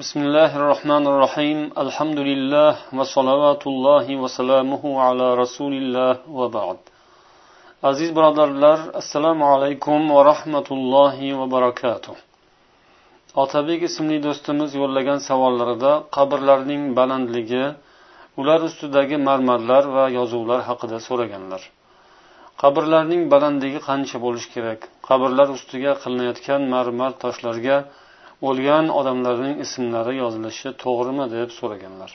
بسم الله الرحمن الرحيم الحمد لله وصلوات الله وسلامه على رسول الله وبعد. Aziz birodarlar, assalomu alaykum va rahmatullohi va barakatuh. Otabek ismli do'stimiz yo'llagan savollarida qabrlarning balandligi, ular ustidagi marmarlar va yozuvlar haqida so'raganlar. Qabrlarning balandligi qancha bo'lishi kerak? Qabrlar ustiga qilinayotgan marmar toshlarga o'lgan odamlarning ismlari yozilishi to'g'rimi deb so'raganlar.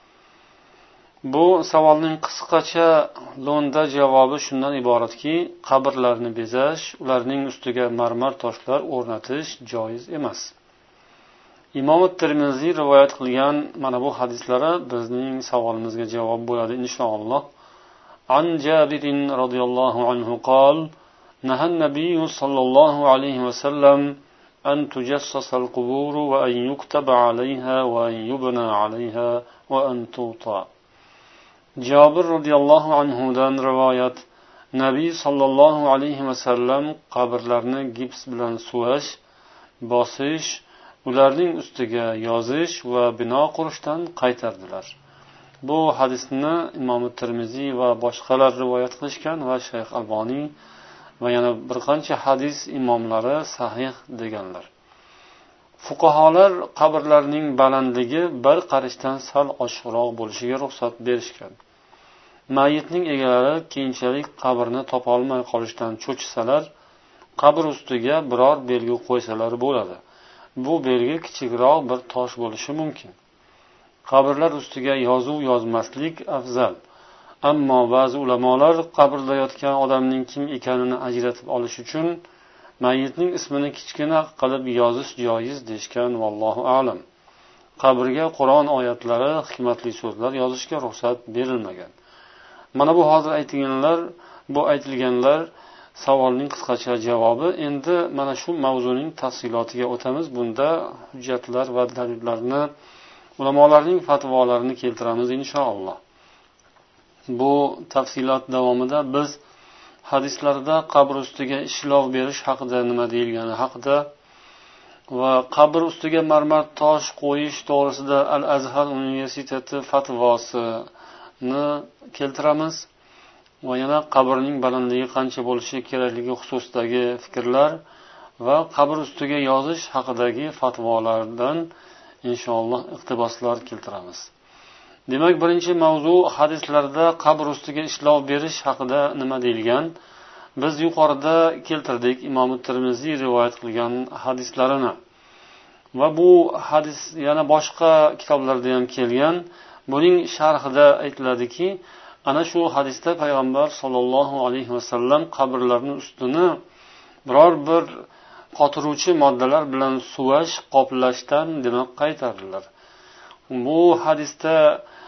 Bu savolning qisqacha lo'nda javobi shundan iboratki, qabrlarni bezash, ularning ustiga marmar toshlar o'rnatish joiz emas. Imom Tirmiziy rivoyat qilgan mana bu hadislari bizning savolimizga javob bo'ladi inshaalloh. An Jabirin radhiyallohu anhu qol: "Nahan nabiy sallallohu alayhi va sallam أن تجسس القبور وأن يكتب عليها وأن يبنى عليها وأن توطأ." Jabir radhiyallohu anhudan rivoyat: Nabiy sallallohu alayhi va sallam qabrlarni gips bilan suvash, bosish, ularning ustiga yozish va bino qurishdan qaytardilar. Bu hadisni Imom Tirmiziy va boshqalar rivoyat qilishgan va Shayx Alboniy va yana bir qancha hadis imomlari sahih deganlar. Fuqaholar qabrlarning balandligi bir qarashdan sal oshiqroq bo'lishiga ruxsat berishgan. Mayitning egalari keyinchalik qabrni topa olmay qolishdan cho'chisalar, qabr ustiga biror belgi qo'ysalar bo'ladi. Bu belgi kichikroq bir tosh bo'lishi mumkin. Qabrlar ustiga yozuv yozmaslik afzal. Ammo ba'zi ulamolar qabrda yotgan odamning kim ekanini ajratib olish uchun mayitning ismini kichkina qilib yozish joiz deyshgan, vallohu a'lam. Qabrga Qur'on oyatlari, hikmatli so'zlar yozishga ruxsat berilmagan. Mana bu hozir aytilganlar savolning qisqacha javobi. Endi mana shu mavzuning tafsilotiga o'tamiz. Bunda hujjatlar va dalillarni, ulamolarning fatvolarini keltiramiz inshaalloh. Bu tafsilot davomida biz hadislarda qabr ustiga ishlov berish haqida nima deyilgani haqida va qabr ustiga marmar tosh qo'yish to'g'risida Al-Azhar universiteti fatvosini keltiramiz va yana qabrning balandligi qancha bo'lishi kerakligi xususidagi fikrlar va qabr ustiga yozish haqidagi fatvolardan inshaalloh iqtiboslar keltiramiz. Demak, birinchi mavzu hadislarda qabr ustiga ishlov berish haqida nima deyilgan? Biz yuqorida keltirdik Imom Tirmiziy rivoyat qilgan hadislarini. Va bu hadis yana boshqa kitoblarda ham kelgan. Buning sharhida aytiladiki, ana shu hadisda payg'ambar sollallohu alayhi vasallam qabrlarning ustini biror bir qotiruvchi moddalar bilan suvash, qoplashdan demak qaytardilar. Bu hadisda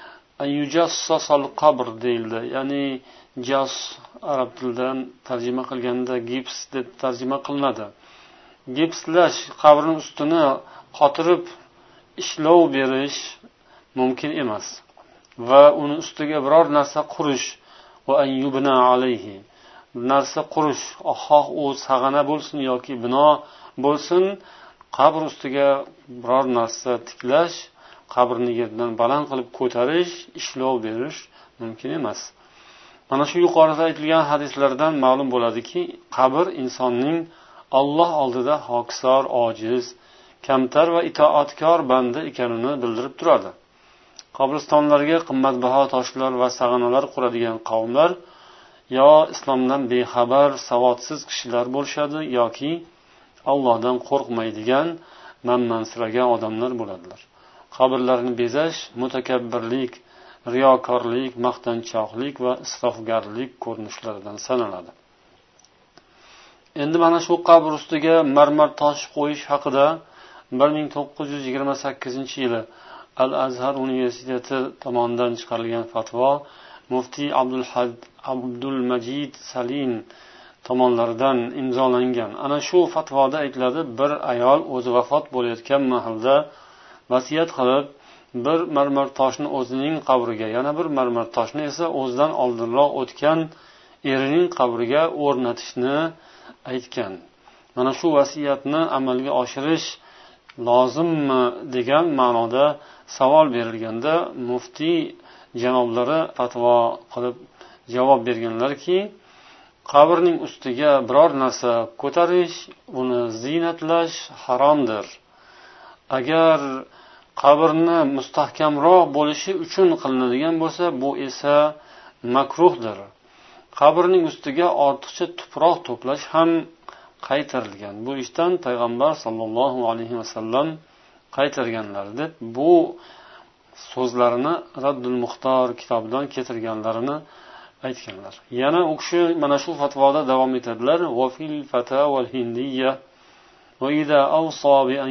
yujassasal qabr deyildi. Ya'ni jas arab tilidan tarjima qilganda gips deb tarjima qilinadi. Gipslash, qabrning ustini qotirib ishlov berish mumkin emas. Va uni ustiga biror narsa qurish va an yubna alayhi. Narsa qurish, xoh u sag'ana bo'lsin yoki bino bo'lsin, qabr ustiga biror narsa tiklash, qabrni yerdan baland qilib ko'tarish, ishlov berish mumkin emas. Mana shu yuqorida aytilgan hadislardan ma'lum bo'ladiki, qabr insonning Alloh oldida hokisor, ojiz, kamtar va itoatkor banda ekanini bildirib turadi. Qabristonlarga qimmatbaho toshlar va sag'analar quradigan qavmlar yo islomdan bexabar, savodsiz kishilar bo'lishadi yoki Allohdan qo'rqmaydigan, manmansiragan odamlar bo'ladilar. Qabrlarni bezash mutakabbirlik, riyokorlik, maqtanchoqlik va isrofgarlik ko'rinishlaridan sanaladi. Endi mana shu qabr ustiga marmar tosh qo'yish haqida 1928-yili Al-Azhar universiteti tomonidan chiqarilgan fatvo muftiy Abdul Majid Salim tomonlaridan imzolangan. Ana shu fatvoda aytiladi, bir ayol o'zi vafot bo'layotgan mahalda vasiyat qilib, bir marmar toshni o'zining qabriga, yana bir marmar toshni esa o'zidan oldinroq o'tgan erining qabriga o'rnatishni aytgan. Mana shu vasiyatni amalga oshirish lozimmi degan ma'noda savol berilganda muftiy janoblari fatvo qilib javob berganlarki, qabrning ustiga biror narsa ko'tarish, uni ziynatlash haromdir. Agar qabrni mustahkamroq bo'lishi uchun qilinadigan bo'lsa, bu esa makruhdir. Qabrning ustiga ortiqcha tuproq to'plash ham qaytarilgan. Bu ishdan payg'ambar sollallohu alayhi vasallam qaytarganlar deb bu so'zlarini Raddul Muxtor kitobidan keltirganlarini aytganlar. Yana u kishi mana shu fatvoda davom etadilar. Va fil fatawa al-hindiyya va idza awsa bi an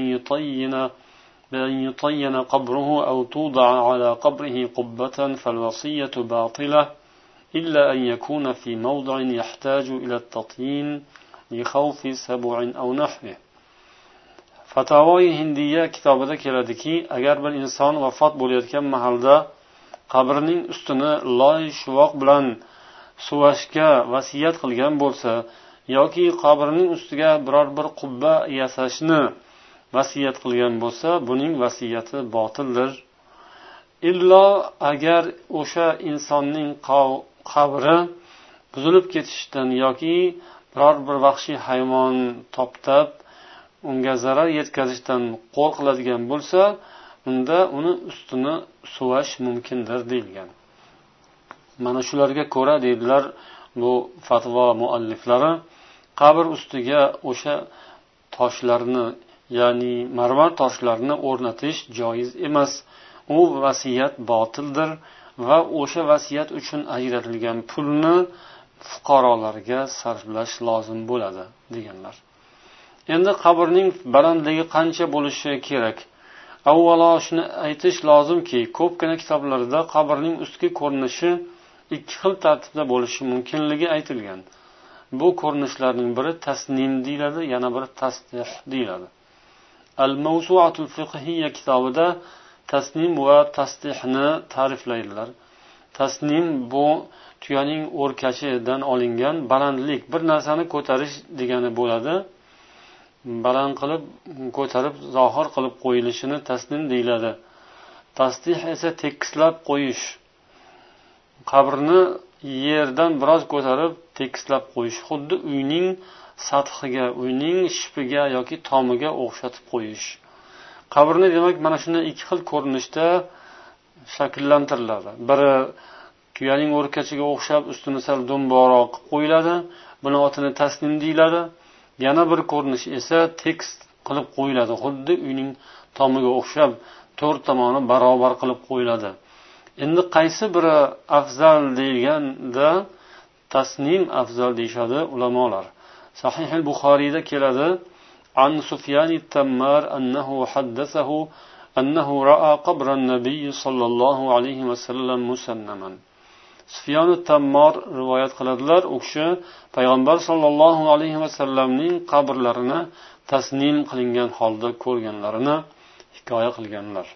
yutayyana qabruhu aw tuda'a ala qabrihi qubbatan fal wasiyatu batila illa an yakuna fi mawdi'in yahtaju ila at-tatyin li khawfi sab'in aw nahwihi. Fatavoyi Hindiya kitobida keladiki, agar bir inson vafot bo'layotgan mahalda qabrining ustini loy shuvoq bilan suvashga vasiyat qilgan bo'lsa yoki qabrining ustiga biror bir qubba yasashni vasiyat qilgan bo'lsa, buning vasiyati botildir. Illo agar o'sha insonning qabri buzilib ketishidan yoki biror bir vahshiy hayvon toptab unga zarar yetkazishdan qo'rqiladigan bo'lsa, unda uni ustini suvash mumkindir deyilgan. Mana shularga ko'ra deydilar bu fatvo mualliflari, qabr ustiga o'sha toshlarni, ya'ni marmar toshlarni o'rnatish joiz emas. U vasiyat botildir va o'sha vasiyat uchun ajratilgan pulni fuqarolarga sarflash lozim bo'ladi deganlar. Endi qabrning balandligi qancha bo'lishi kerak? Avvalo shuni aytish lozimki, ko'pgina kitoblarda qabrning ustki ko'rinishi ikki xil tartibda bo'lishi mumkinligi aytilgan. Bu ko'rinishlarning biri tasnim deyiladi, yana biri tasdih deyiladi. Al-Mawsu'atul Fiqhiyya kitobida tasnim va tasdihni ta'riflaydilar. Tasnim bu tuyaning o'rkachidan olingan balandlik, bir narsani ko'tarish degani bo'ladi. Baland qilib ko'tarib zohir qilib qo'yilishini tasnim deyiladi. Tasdih esa tekislab qo'yish. Qabrni yerdan biroz ko'tarib tekislab qo'yish, xuddi uyning sathiga, uyning shipiga yoki tomiga o'xshatib qo'yish. Qabrni demak mana shunday ikki xil ko'rinishda shakllantiriladi. Biri tuyaning o'rkachiga o'xshab ustini sal do'mboqroq qo'yiladi, buni otini tasnim deyiladi. Yana bir ko'rinish esa tekis qilib qo'yiladi, xuddi uyning tomiga o'xshab to'rt tomoni barobar qilib qo'yiladi. Endi qaysi biri afzal deganda tasnim afzal deyshadi ulamolar. Sahih al-Buxoriyda keladi: An Sufyan at-Tammar annahu haddathahu annahu ra'a qabra an-nabiy sallallohu alayhi va sallam musannaman. Sufyan at-Tammar rivoyat qiladilar, u kishi payg'ambar sallallohu alayhi va sallamning qabrlarini tasnim qilingan holda ko'rganlarini hikoya qilganlar.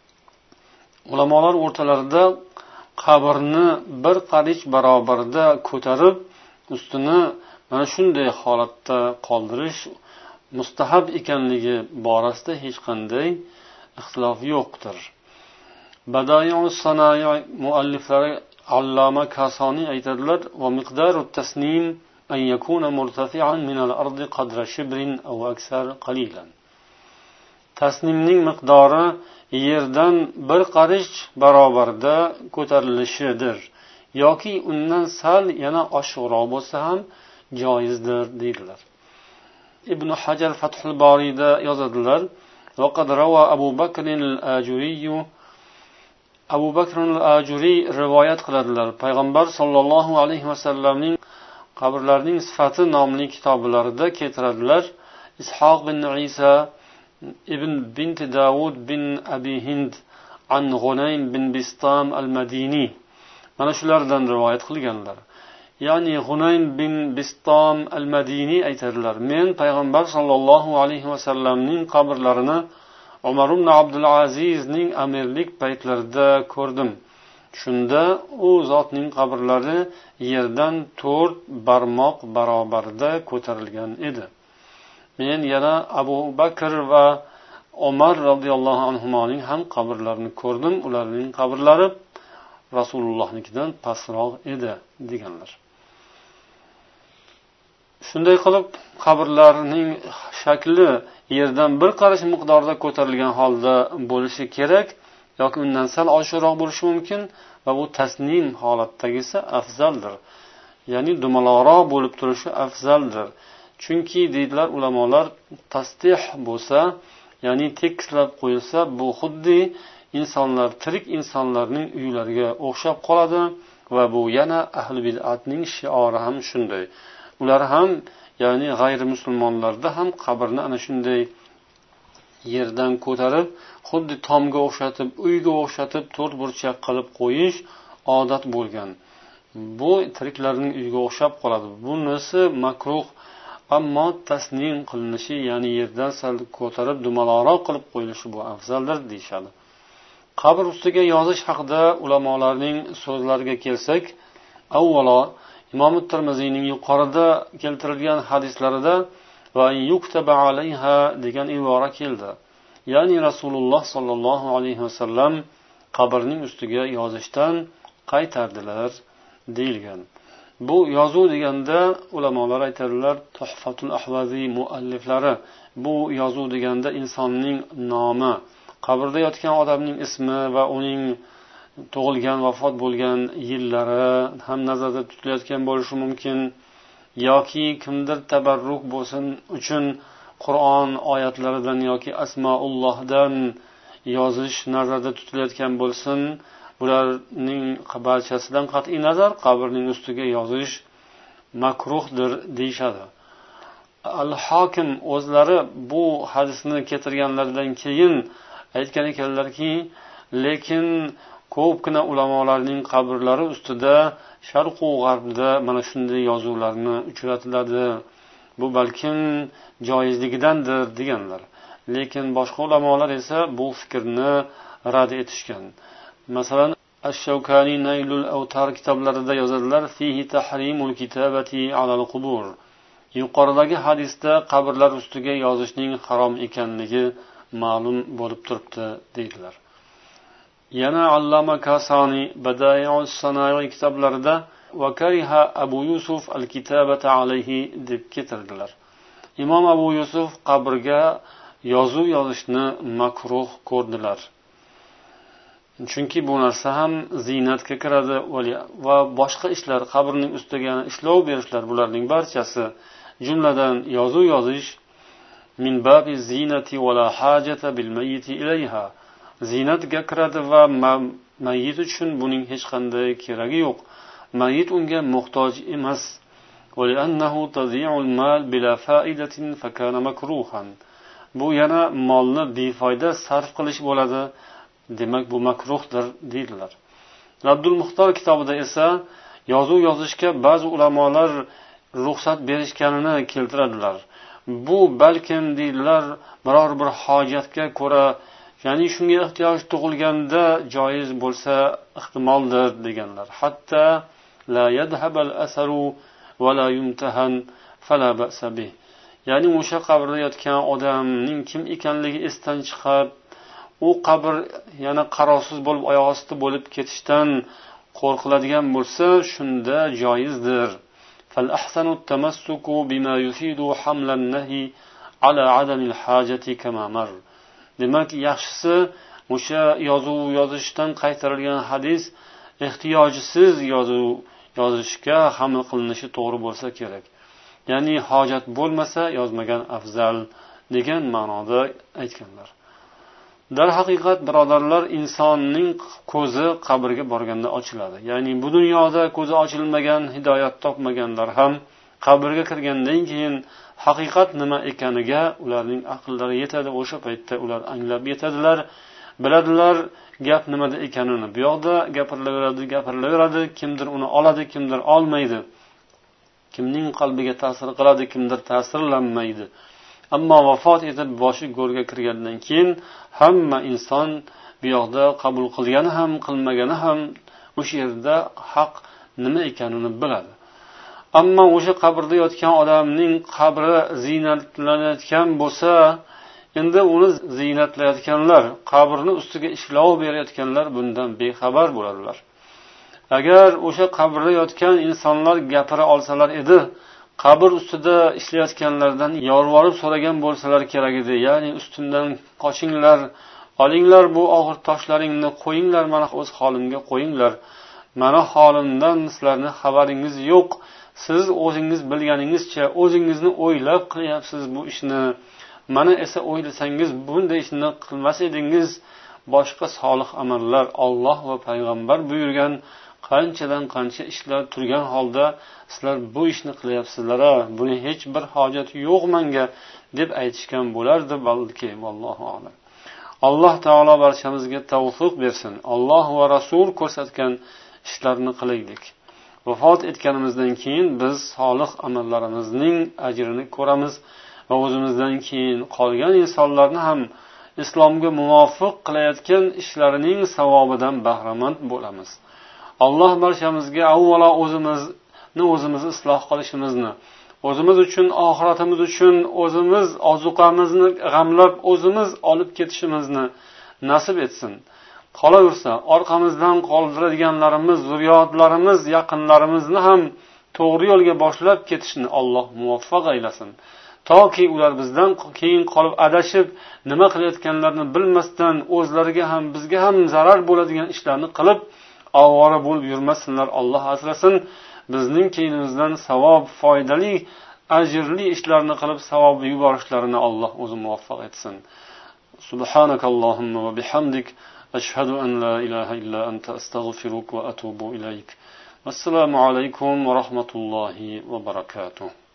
Ulamolar o'rtalarida qabrni bir qarich barobarida ko'tarib, ustini mana shunday holatda qoldirish mustahab ekanligi borasida hech qanday ixtilof yo'qdir. Badaiyus Sanoy mualliflari Alloma Kasoniy aytadilar: "Va miqdaru tasnim an yakuna murtafi'an min al-ardi qadra shibrin aw aksar qalilan." Tasnimning miqdori yerdan bir qarich barobarda ko'tarilishidir yoki undan sal yana oshiqroq bo'lsa ham joizdir deydilar. Ibn Hajar Fathul Boriyda yozadilar: "Va qad rawa Abu Bakr al-Ajuri Abu Bakr al-Ajuri rivoyat qiladilar. Payg'ambar sollallohu alayhi va sallamning qabrlarining sifati nomli kitoblarida keltiradilar. Ishoq bin Isa ibn bint Davud bin Abi Hind an Ghunaym bin Bistam al-Madini mana shulardan rivoyat qilganlar. Ya'ni Ghunaym bin Bistam al-Madini aytadilar: Men payg'ambar sollallohu alayhi va sallamning qabrlarini Umar ibn Abdul Azizning amirlik paytlarida ko'rdim. Shunda u zotning qabrlari yerdan 4 barmoq barobarida ko'tarilgan edi. Men yana Abu Bakr va Umar radhiyallohu anhuning ham qabrlarini ko'rdim, ularning qabrlari Rasulullohnikidan pastroq edi deganlar. Shunday qilib qabrlarning shakli yerdan bir qarish miqdorda ko'tarilgan holda bo'lishi kerak yoki undan sal oshiqroq bo'lishi mumkin va bu tasnim holatdagisi afzaldir. Ya'ni dumaloqroq bo'lib turishi afzaldir. Chunki deydilar ulamolar, tasdih bo'lsa, ya'ni tekislab qo'yilsa, bu xuddi insonlar, tirik insonlarning uylariga o'xshab qoladi va bu yana ahli bid'atning shiori ham shunday. Ular ham, ya'ni g'ayri musulmonlarda ham qabrni ana shunday yerdan ko'tarib, xuddi tomga o'xshatib, uyga o'xshatib, to'rt burchak qilib qo'yish odat bo'lgan. Bu tiriklarning uyiga o'xshab qoladi. Bunisi makruh, ammo tasnim qilinishi, ya'ni yerdan sal ko'tarib dumaloqroq qilib qo'yilishi bu afzaldir deyshadi. Qabr ustiga yozish haqida ulamolarning so'zlariga kelsak, avvalo Imom Tirmiziyning yuqorida keltirilgan hadislarida va yuktaba alayha degan ibora keldi. Ya'ni Rasululloh sollallohu alayhi vasallam qabrning ustiga yozishdan qaytardilar deyilgan. Bu yozuv deganda ulamolar aytadilar, Tuhfatul Ahvazi mualliflari bu yozuv deganda insonning nomi, qabrda yotgan odamning ismi va uning tug'ilgan, vafot bo'lgan yillari ham nazarda tutilayotgan bo'lishi mumkin, yoki kimdir tabarruk bo'lsin uchun Qur'on oyatlaridan yoki asmaullohdan yozish nazarda tutilayotgan bo'lsin. Bularning barchasidan qat'iy nazar qabrning ustiga yozish makruhdir deyshadi. Al-Hokim o'zlari bu hadisni keltirganlaridan keyin aytgan ekanlarki, lekin ko'pgina ulamolarning qabrlari ustida sharq va g'arbda mana shunday yozuvlarni uchratiladi. Bu balkim joizligidandir deganlar. Lekin boshqa ulamolar esa bu fikrni rad etishgan. Masalan, Ash-Shawkani Naylul Awtar kitoblarida yozadilar, fihi tahrimul kitabati alal qubur. Yuqoridagi hadisda qabrlar ustiga yozishning harom ekanligi ma'lum bo'lib turibdi deydilar. Yana Allama Kasani Badai'us Sana'i kitoblarida va kariha Abu Yusuf al-kitabata alayhi deb keltirdilar. Imom Abu Yusuf qabrga yozuv yozishni makruh ko'rdilar. Chunki bu narsa ham ziynatga kiradi va boshqa ishlar, qabrning ustiga ishlov berishlar, bularning barchasi, jumladan yozuv yozish min babi zinati va la hajata bil mayyiti ilayha. Zinatga kiradi va mayyit uchun buning hech qanday keragi yo'q. Mayyit unga muhtoj emas. Va li'annahu tadhi'ul mal bila fa'idatin fa kana makruhan. Bu yana molni befoyda sarf qilish bo'ladi. Demak bu makruhdir deydilar. Raddul Muxtor kitobida esa yozuv yozishga ba'zi ulamolar ruxsat berishganini keltiradilar. Bu balkim deydilar biror bir hojatga ko'ra, ya'ni shunga ehtiyoj tug'ilganda joiz bo'lsa ehtimoldir deganlar. Hatta la yadhhabal asaru va la yumtahan fala ba'sa bih. Ya'ni o'sha qabrda yotgan odamning kim ekanligi esdan chiqib, u qabr yana qarovsiz bo'lib oyoq osti bo'lib ketishdan qo'rqiladigan bo'lsa, shunda joizdir. Fal ahsanu tamassuku bima yufidu hamlan nahi ala adamil hajati kama mar. Demak, yaxshisi o'sha yozuv yozishdan qaytarilgan hadis ehtiyojsiz yozishga haml qilinishi to'g'ri bo'lsa kerak. Ya'ni hojat bo'lmasa yozmagan afzal degan ma'noda aytganlar. Dar haqiqat birodarlar, insonning ko'zi qabrga borganda ochiladi. Ya'ni bu dunyoda ko'zi ochilmagan, hidoyat topmaganlar ham qabrga kirgandan keyin haqiqat nima ekaniga ularning aqllari yetadi. O'sha paytda ular anglab yetadilar, biladilar gap nimada ekanini. Bu yoqda gapirilaveradi, kimdir uni oladi, kimdir olmaydi. Kimning qalbiga ta'sir qiladi, kimdir ta'sirlanmaydi. Ammo vafot etib boshi go'rga kirgandan keyin hamma inson bu yoqda qabul qilgani ham, qilmagani ham o'sha yerda haq nima ekanini biladi. Ammo o'sha qabrda yotgan odamning qabri ziynatlanayotgan bo'lsa Endi uni ziynatlayotganlar, qabrni ustiga ishlov berayotganlar bundan bexabar bo'ladilar. Agar o'sha qabrda yotgan insonlar gapira olsalar edi, qabr ustida ishlayotganlardan yorvorib so'ragan bo'lsalar kerak edi. Ya'ni ustimdan qochinglar, olinglar bu og'ir toshlaringni, qo'yinglar mana o'z holimga qo'yinglar. Mana holimdan sizlarning xabaringiz yo'q. Siz o'zingiz bilganingizcha o'zingizni o'ylab qilyapsiz bu ishni. Mana esa o'ylasangiz bunday ishni qilmas edingiz. Boshqa solih amallar Alloh va payg'ambar buyurgan qanchadan qancha ishlar turgan holda sizlar bu ishni qilyapsizlar, buni hech bir hojat yo'q menga deb aytishgan bo'lardi balki, vallohu a'lam. Alloh taolo barchamizga tavfiq bersin. Alloh va Rasul ko'rsatgan ishlarni qilaylik. Vafot etganimizdan keyin biz solih amallarimizning ajrini ko'ramiz va o'zimizdan keyin qolgan insonlarni ham islomga muvofiq qilayotgan ishlarining savobidan bahramand bo'lamiz. Alloh barchamizga avvalo o'zimizni isloh qilishimizni, o'zimiz uchun, oxiratimiz uchun o'zimiz ozuqamizni g'amlab o'zimiz olib ketishimizni nasib etsin. Qolaversa, orqamizdan qoldiradiganlarimiz, zurriyotlarimiz, yaqinlarimizni ham to'g'ri yo'lga boshlab ketishni Alloh muvaffaq aylasin. Toki ular bizdan keyin qolib adashib, nima qilayotganlarini bilmasdan o'zlariga ham bizga ham zarar bo'ladigan ishlarni qilib ovora bo'lib yurmasinlar. Alloh asrasin. Bizning keyinimizdan savob, foydali, ajrli ishlarni qilib savobni yuborishlarini Alloh o'zi muvaffaq etsin. Subhanakallohumma va bihamdik ashhadu an la ilaha illa anta astaghfiruka va atubu ilayk. Assalomu alaykum va rahmatullohi va barakatuh.